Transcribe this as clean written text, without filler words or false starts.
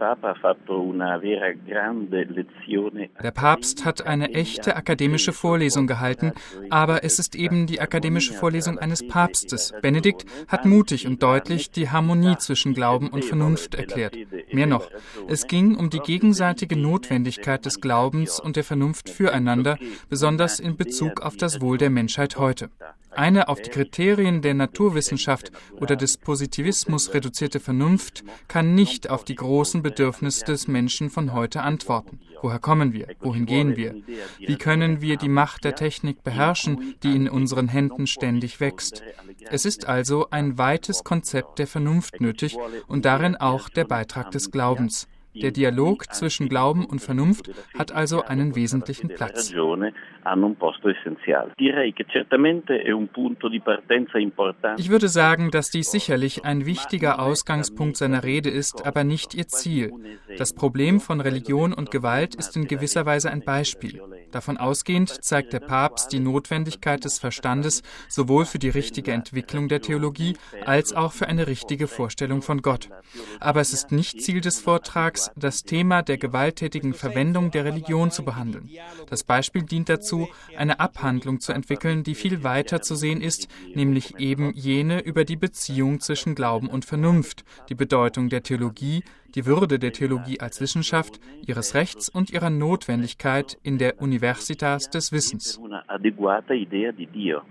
Der Papst hat eine echte akademische Vorlesung gehalten, aber es ist eben die akademische Vorlesung eines Papstes. Benedikt hat mutig und deutlich die Harmonie zwischen Glauben und Vernunft erklärt. Mehr noch, es ging um die gegenseitige Notwendigkeit des Glaubens und der Vernunft füreinander, besonders in Bezug auf das Wohl der Menschheit heute. Eine auf die Kriterien der Naturwissenschaft oder des Positivismus reduzierte Vernunft kann nicht auf die großen Bedürfnisse des Menschen von heute antworten. Woher kommen wir? Wohin gehen wir? Wie können wir die Macht der Technik beherrschen, die in unseren Händen ständig wächst? Es ist also ein weites Konzept der Vernunft nötig und darin auch der Beitrag des Glaubens. Der Dialog zwischen Glauben und Vernunft hat also einen wesentlichen Platz. Ich würde sagen, dass dies sicherlich ein wichtiger Ausgangspunkt seiner Rede ist, aber nicht ihr Ziel. Das Problem von Religion und Gewalt ist in gewisser Weise ein Beispiel. Davon ausgehend zeigt der Papst die Notwendigkeit des Verstandes sowohl für die richtige Entwicklung der Theologie als auch für eine richtige Vorstellung von Gott. Aber es ist nicht Ziel des Vortrags, das Thema der gewalttätigen Verwendung der Religion zu behandeln. Das Beispiel dient dazu, eine Abhandlung zu entwickeln, die viel weiter zu sehen ist, nämlich eben jene über die Beziehung zwischen Glauben und Vernunft, die Bedeutung der Theologie, die Würde der Theologie als Wissenschaft, ihres Rechts und ihrer Notwendigkeit in der Universitas des Wissens.